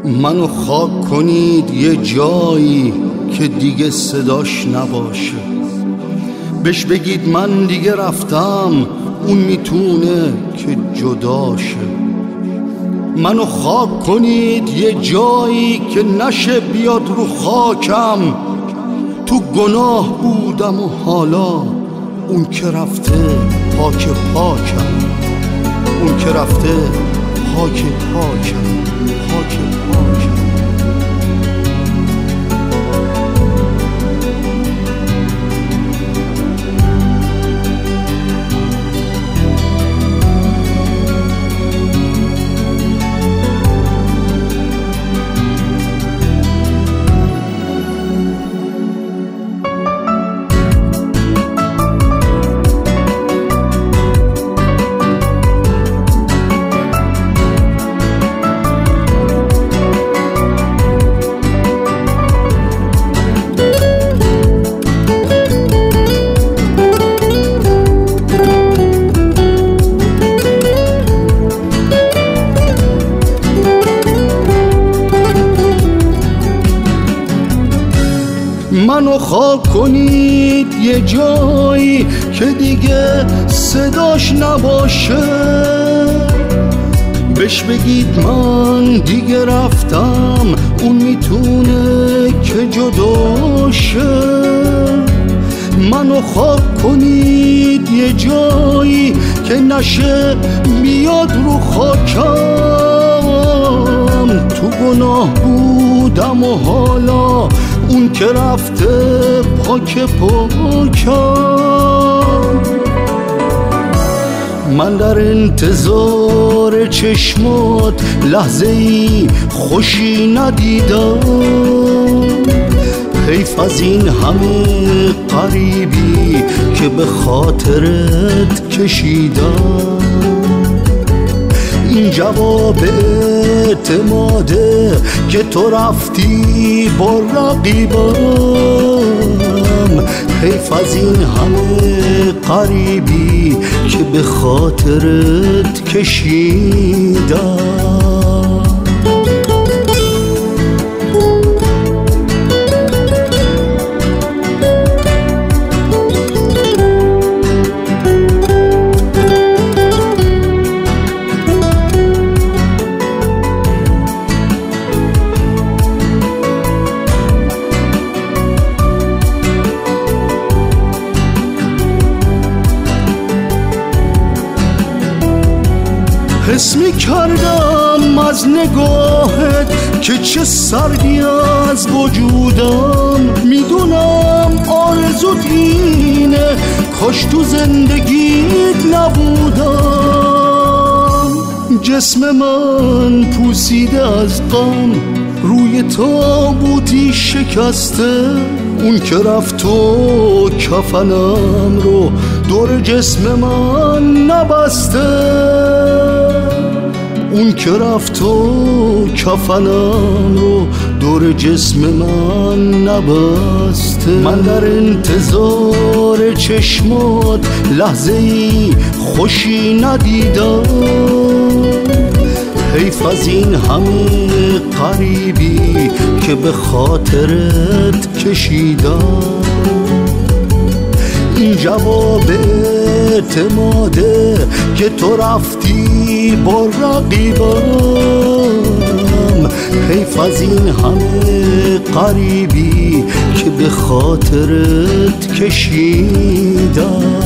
منو خاک کنید یه جایی که دیگه صداش نباشه. بهش بگید من دیگه رفتم، اون میتونه که جداشه. منو خاک کنید یه جایی که نشه بیاد رو خاکم. تو گناه بودم و حالا اون که رفته پاک پاکم. اون که رفته پاک پاکم، پاک پاکم. منو خاک کنید یه جایی که دیگه صداش نباشه. بهش بگید من دیگه رفتم، اون میتونه که جداشه. منو خاک کنید یه جایی که نشه بیاد رو خاکم. تو گناه بودم و حالا اون که رفته پاک پاکم. من در انتظار چشمات لحظه ای خوشی ندیدم. حیف از این همه غریبی که به خاطرت کشیدم. این جواب اعتماده که تو رفتی با رقیبم. حیف از این همه غریبی که به خاطرت کشیدم. حس می‌کردم از نگاهت که چه سردی از وجودم. میدونم آرزوت اینه، کاش تو زندگیت نبودم. جسم من پوسیده از غم، روی تابوتی شکسته. اون که رفت و کفنم رو دور جسم من نبسته. اون که رفت و کفنم رو دور جسم من نبسته. من در انتظار چشمات لحظه ای خوشی ندیدم. حیف از این همه غریبی که به خاطرت کشیدم. این جواب اعتماده که تو رفتی با رقیبم. حیف از این همه غریبی که به خاطرت کشیدم.